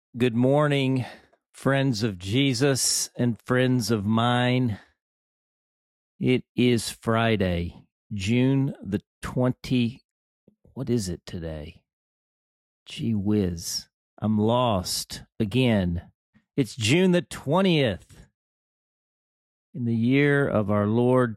Good morning, friends of Jesus and friends of mine. It is Friday, June the 20. What is it today? Gee whiz. I'm lost again. It's June the 20th in the year of our Lord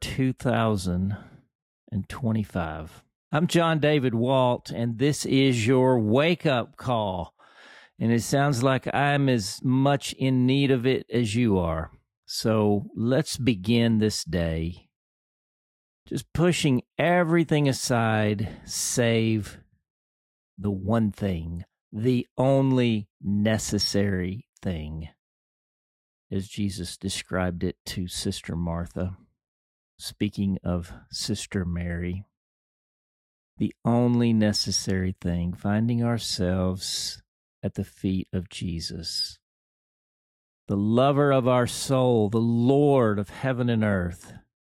2025. I'm John David Walt, and this is your wake-up call. And it sounds like I'm as much in need of it as you are. So let's begin this day just pushing everything aside, save the one thing, the only necessary thing, as Jesus described it to Sister Martha. Speaking of Sister Mary, the only necessary thing, finding ourselves at the feet of Jesus, the lover of our soul, the Lord of heaven and earth,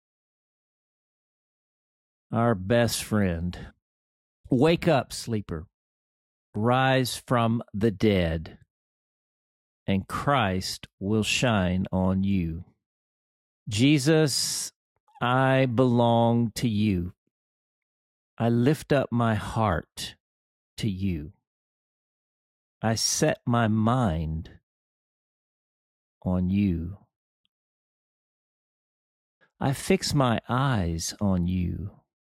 our best friend. Wake up, sleeper. Rise from the dead, and Christ will shine on you. Jesus, I belong to you. I lift up my heart to you. I set my mind on you. I fix my eyes on you.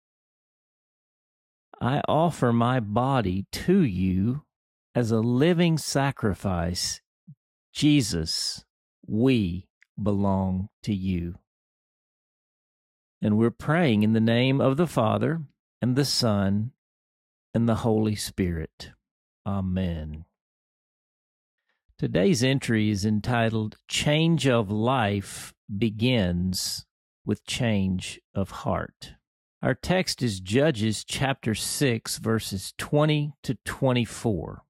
I offer my body to you as a living sacrifice. Jesus, we belong to you. And we're praying in the name of the Father and the Son and the Holy Spirit. Amen. Today's entry is entitled, Change of Life Begins with Change of Heart. Our text is Judges chapter 6, verses 20 to 24.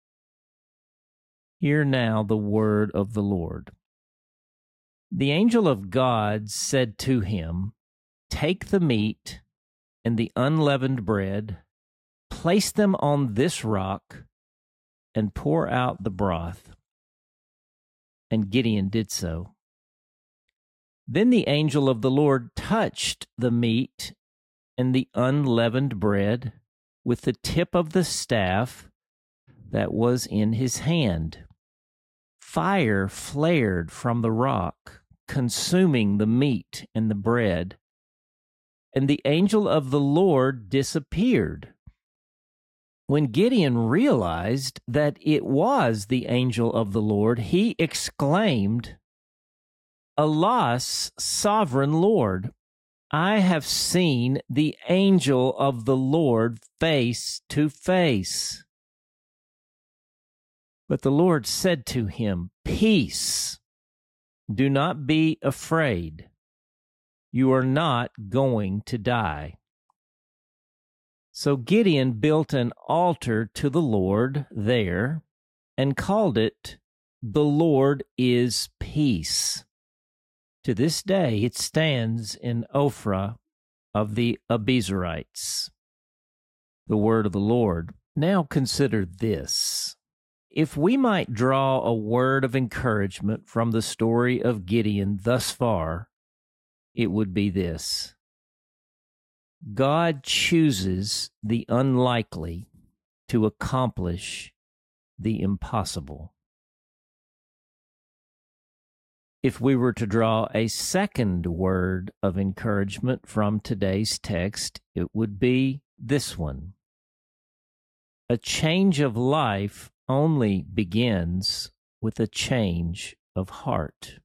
Hear now the word of the Lord. The angel of God said to him, Take the meat and the unleavened bread, place them on this rock, and pour out the broth. And Gideon did so. Then the angel of the Lord touched the meat and the unleavened bread with the tip of the staff that was in his hand. Fire flared from the rock, consuming the meat and the bread, and the angel of the Lord disappeared. When Gideon realized that it was the angel of the Lord, he exclaimed, Alas, sovereign Lord, I have seen the angel of the Lord face to face. But the Lord said to him, Peace, do not be afraid. You are not going to die. So Gideon built an altar to the Lord there and called it, The Lord is Peace. To this day it stands in Ophrah of the Abiezrites. The word of the Lord. Now consider this. If we might draw a word of encouragement from the story of Gideon thus far, it would be this. God chooses the unlikely to accomplish the impossible. If we were to draw a second word of encouragement from today's text, it would be this one. A change of life only begins with a change of heart.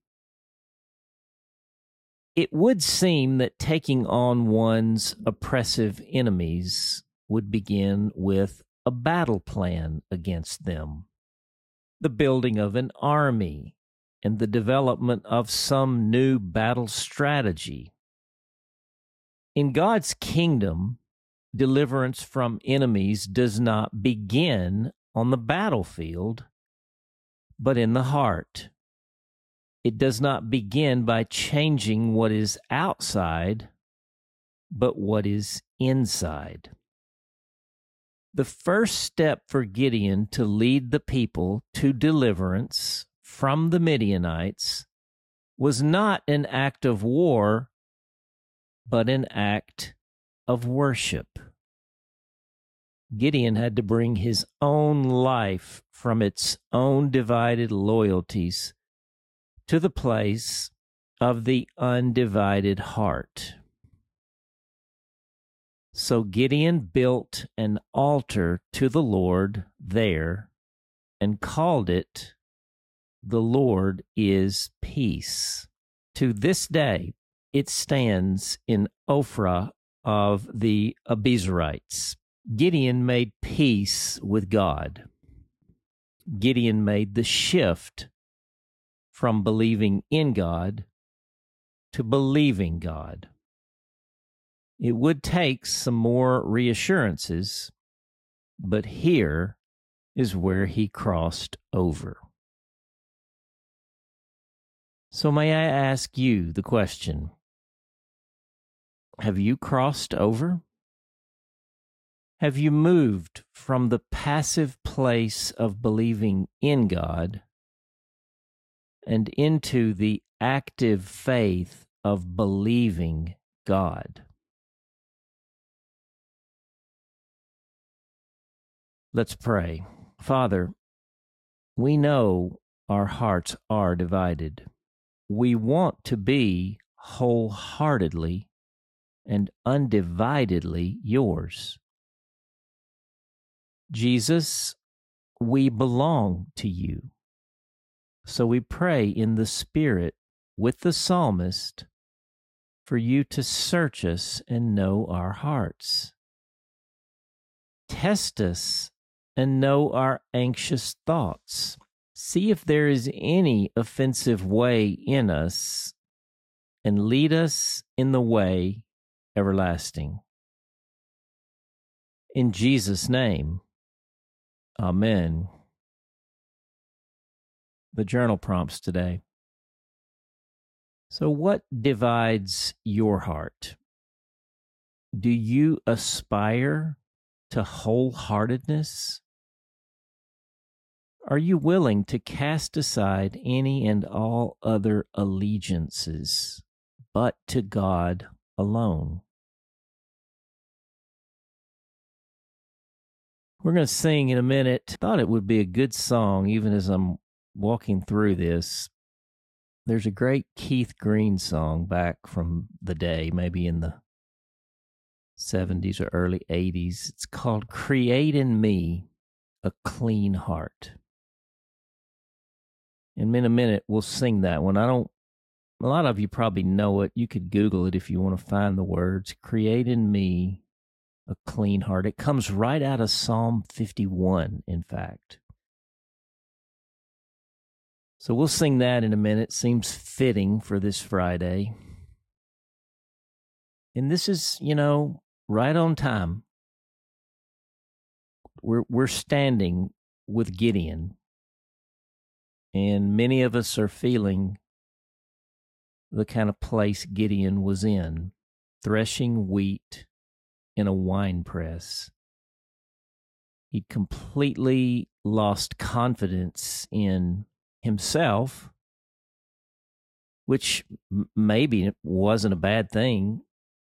It would seem that taking on one's oppressive enemies would begin with a battle plan against them, the building of an army, and the development of some new battle strategy. In God's kingdom, deliverance from enemies does not begin on the battlefield, but in the heart. It does not begin by changing what is outside, but what is inside. The first step for Gideon to lead the people to deliverance from the Midianites was not an act of war, but an act of worship. Gideon had to bring his own life from its own divided loyalties to the place of the undivided heart. So Gideon built an altar to the Lord there and called it, "The Lord is Peace." To this day, it stands in Ophrah of the Abiezrites. Gideon made peace with God. Gideon made the shift from believing in God to believing God. It would take some more reassurances, but here is where he crossed over. So may I ask you the question, have you crossed over? Have you moved from the passive place of believing in God and into the active faith of believing God? Let's pray. Father, we know our hearts are divided. We want to be wholeheartedly and undividedly yours. Jesus, we belong to you. So we pray in the Spirit with the psalmist for you to search us and know our hearts. Test us and know our anxious thoughts. See if there is any offensive way in us, and lead us in the way everlasting. In Jesus' name, amen. The journal prompts today. So what divides your heart? Do you aspire to wholeheartedness? Are you willing to cast aside any and all other allegiances but to God alone? We're going to sing in a minute. Thought it would be a good song, even as I'm walking through this. There's a great Keith Green song back from the day, maybe in the 70s or early 80s. It's called "Create in Me a Clean Heart." And in a minute, we'll sing that one. A lot of you probably know it. You could Google it if you want to find the words. Create in me a clean heart. It comes right out of Psalm 51, in fact. So we'll sing that in a minute. Seems fitting for this Friday. And this is, right on time. We're standing with Gideon. And many of us are feeling the kind of place Gideon was in, threshing wheat in a wine press. He'd completely lost confidence in himself, which maybe wasn't a bad thing,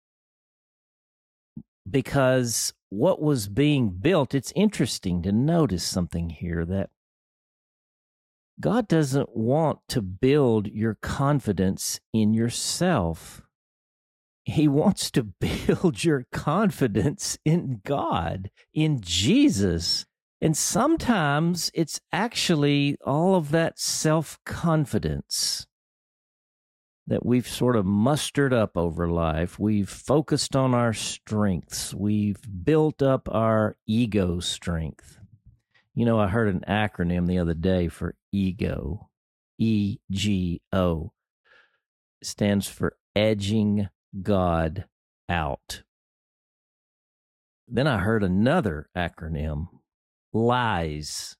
because what was being built, it's interesting to notice something here, that God doesn't want to build your confidence in yourself. He wants to build your confidence in God, in Jesus. And sometimes it's actually all of that self-confidence that we've sort of mustered up over life. We've focused on our strengths. We've built up our ego strength. I heard an acronym the other day for ego. EGO. It stands for edging God out. Then I heard another acronym, LIES.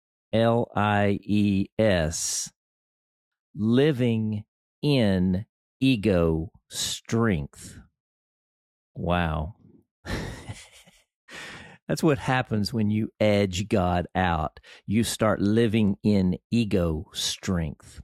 LIES. Living in ego strength. Wow. That's what happens when you edge God out. You start living in ego strength.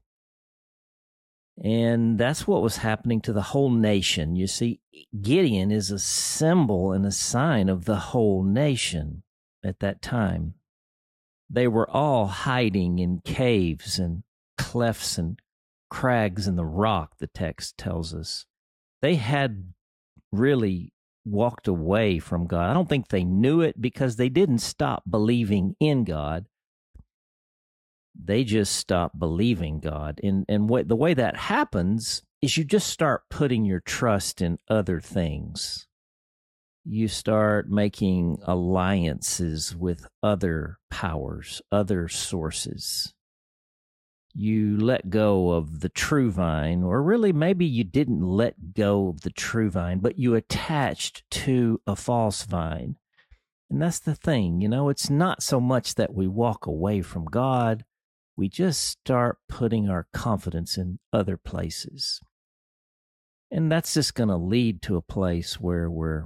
And that's what was happening to the whole nation. You see, Gideon is a symbol and a sign of the whole nation at that time. They were all hiding in caves and clefts and crags in the rock, the text tells us. They had really walked away from God. I don't think they knew it because they didn't stop believing in God. They just stopped believing God. And the way that happens is you just start putting your trust in other things. You start making alliances with other powers, other sources. You let go of the true vine, or really maybe you didn't let go of the true vine, but you attached to a false vine. And that's the thing, it's not so much that we walk away from God. We just start putting our confidence in other places. And that's just going to lead to a place where we're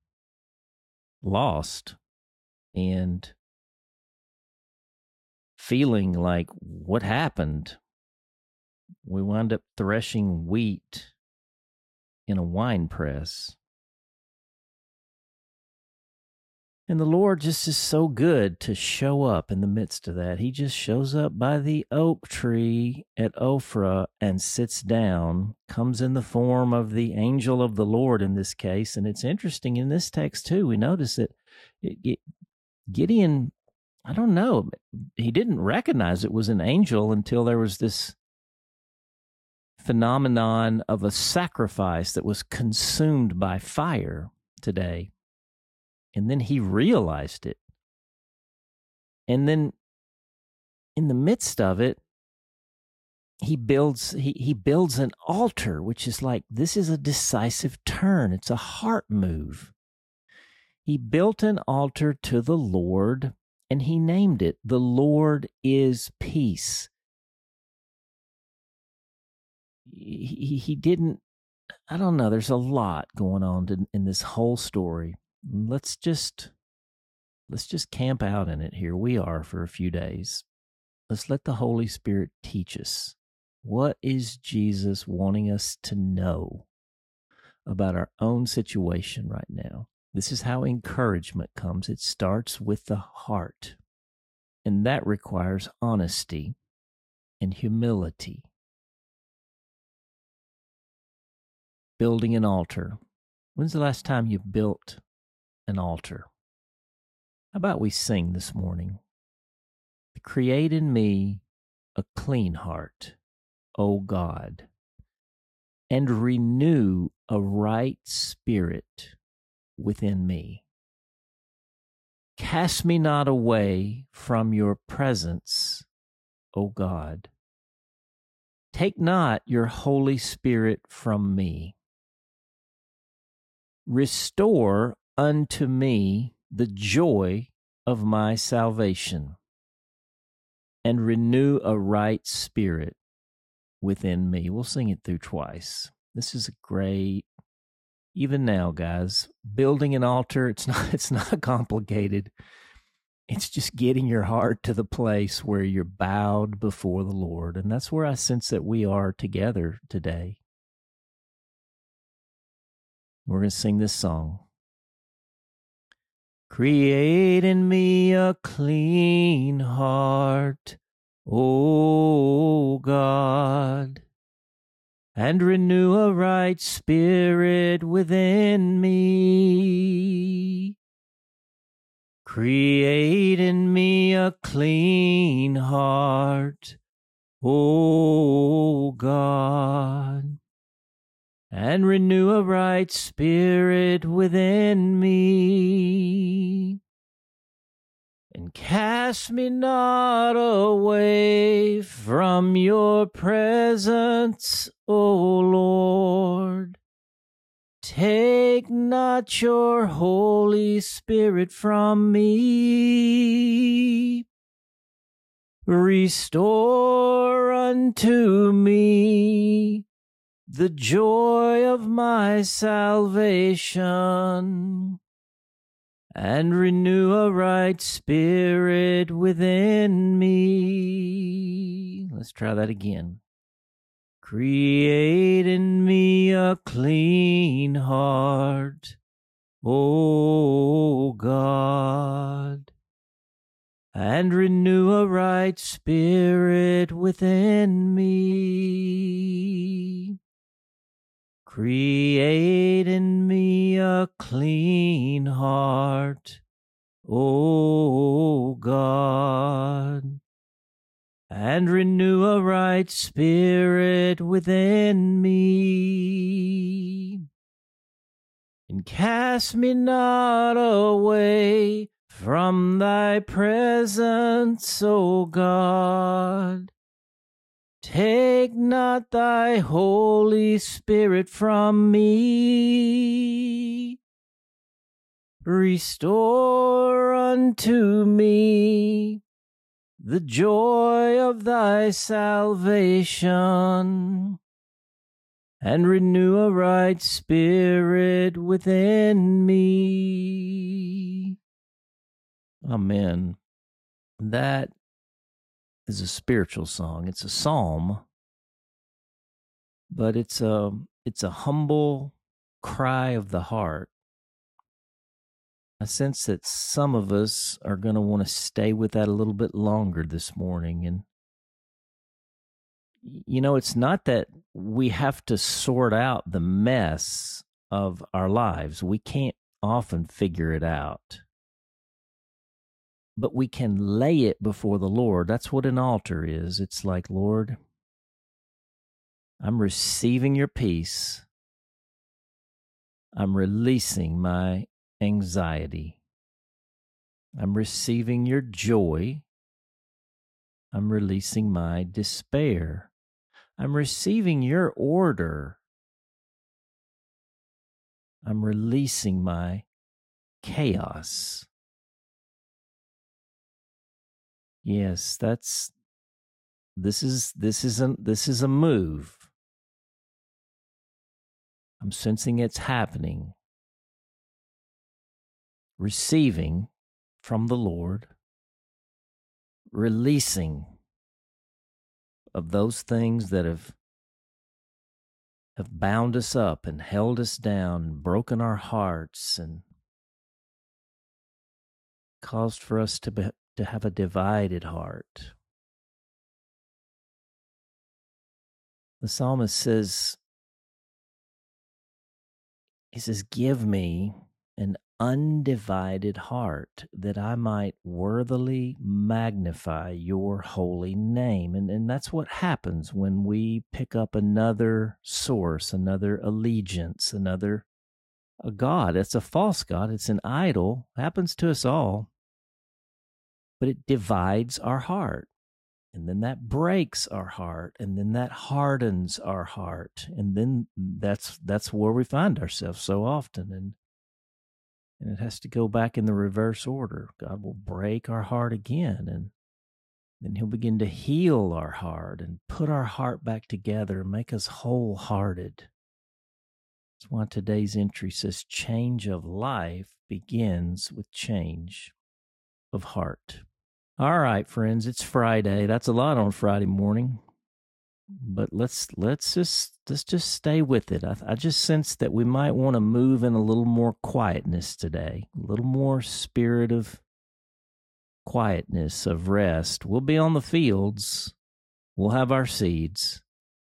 lost and feeling like, what happened? We wound up threshing wheat in a wine press. And the Lord just is so good to show up in the midst of that. He just shows up by the oak tree at Ophrah and sits down, comes in the form of the angel of the Lord in this case. And it's interesting in this text too, we notice that Gideon, I don't know, he didn't recognize it was an angel until there was this phenomenon of a sacrifice that was consumed by fire today. And then he realized it. And then in the midst of it, he builds an altar, which is like, this is a decisive turn. It's a heart move. He built an altar to the Lord, and he named it, "The Lord is Peace." He didn't, I don't know, there's a lot going on in this whole story. Let's just camp out in it. Here we are for a few days. Let's let the Holy Spirit teach us. What is Jesus wanting us to know about our own situation right now? This is how encouragement comes. It starts with the heart, and that requires honesty and humility. Building an altar. When's the last time you built an altar? How about we sing this morning? Create in me a clean heart, O God, and renew a right spirit within me. Cast me not away from your presence, O God. Take not your Holy Spirit from me. Restore unto me the joy of my salvation, and renew a right spirit within me. We'll sing it through twice. This is a great, even now, guys, building an altar, it's not complicated. It's just getting your heart to the place where you're bowed before the Lord. And that's where I sense that we are together today. We're going to sing this song. Create in me a clean heart, O God, and renew a right spirit within me. Create in me a clean heart, O God, and renew a right spirit within me. And cast me not away from your presence, O Lord. Take not your Holy Spirit from me. Restore unto me the joy of my salvation, and renew a right spirit within me. Let's try that again. Create in me a clean heart, O God, and renew a right spirit within me. Create in me a clean heart, O God, and renew a right spirit within me. And cast me not away from thy presence, O God. Take not thy Holy Spirit from me. Restore unto me the joy of thy salvation, and renew a right spirit within me. Amen. That is a spiritual song. It's a psalm, but it's a humble cry of the heart. I sense that some of us are going to want to stay with that a little bit longer this morning. And, you know, it's not that we have to sort out the mess of our lives. We can't often figure it out. But we can lay it before the Lord. That's what an altar is. It's like, Lord, I'm receiving your peace. I'm releasing my anxiety. I'm receiving your joy. I'm releasing my despair. I'm receiving your order. I'm releasing my chaos. Yes, this is a move. I'm sensing it's happening. Receiving from the Lord, releasing of those things that have bound us up and held us down and broken our hearts and caused for us to have a divided heart. The psalmist says, give me an undivided heart that I might worthily magnify your holy name. And that's what happens when we pick up another source, another allegiance, a God. It's a false God. It's an idol. It happens to us all. But it divides our heart. And then that breaks our heart. And then that hardens our heart. And then that's where we find ourselves so often. And it has to go back in the reverse order. God will break our heart again. And then he'll begin to heal our heart and put our heart back together and make us wholehearted. That's why today's entry says change of life begins with change of heart. All right, friends, it's Friday. That's a lot on Friday morning. But let's just stay with it. I just sense that we might want to move in a little more quietness today, a little more spirit of quietness, of rest. We'll be on the fields. We'll have our seeds.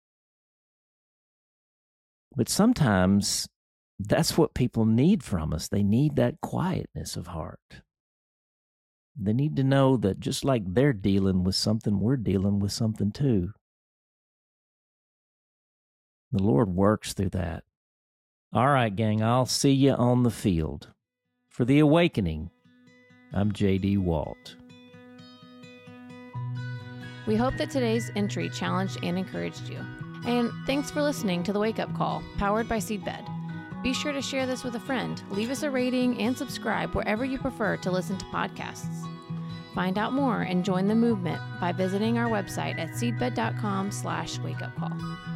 But sometimes that's what people need from us. They need that quietness of heart. They need to know that just like they're dealing with something, we're dealing with something too. The Lord works through that. All right, gang, I'll see you on the field. For The Awakening, I'm J.D. Walt. We hope that today's entry challenged and encouraged you. And thanks for listening to The Wake Up Call, powered by Seedbed. Be sure to share this with a friend, leave us a rating, and subscribe wherever you prefer to listen to podcasts. Find out more and join the movement by visiting our website at seedbed.com/wakeupcall.